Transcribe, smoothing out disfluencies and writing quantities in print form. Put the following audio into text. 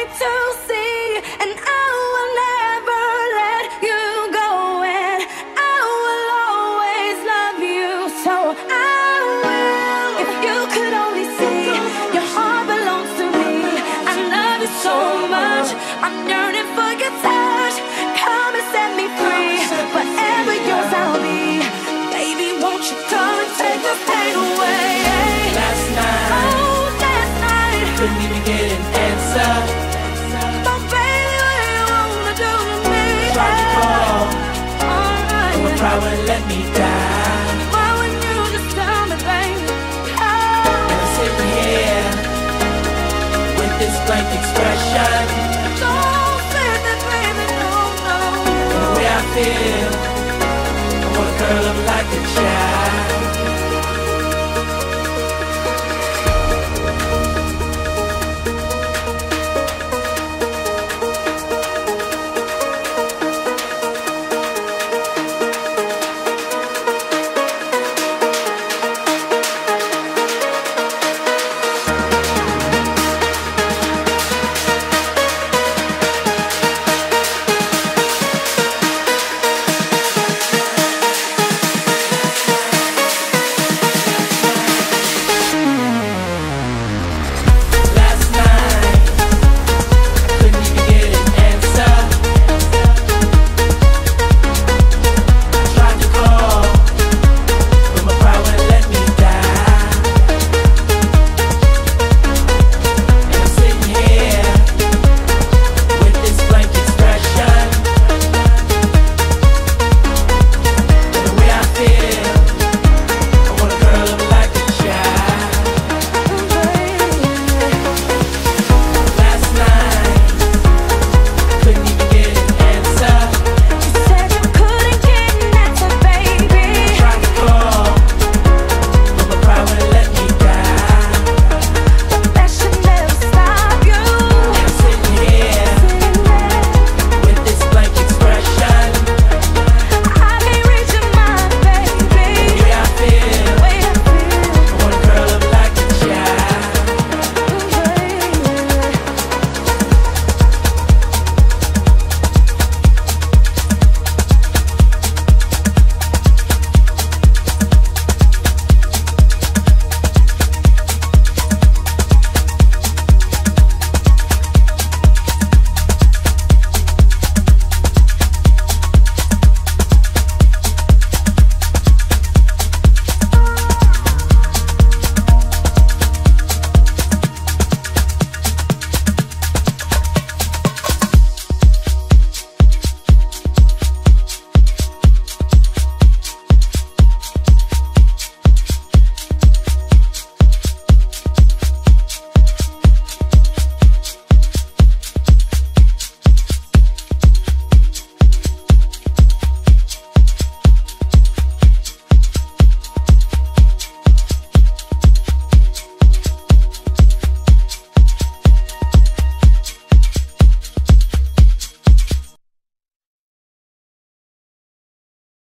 to see, and I will never let you go, and I will always love you. So I will. If you could only see, your heart belongs to me. I love you so much, I'm yearning for your touch. Come and set me free, forever yours I'll be. Baby, won't you come and take the pain away? Last night, oh, last night, couldn't even get an answer. oh baby, what do you wanna do to me? Tried to call, Alright, but pride wouldn't let me down. why wouldn't you just tell me, baby? And I'm sitting here with this blank expression. Don't say that, baby, no, no. And the way I feel, I wanna curl up like a child.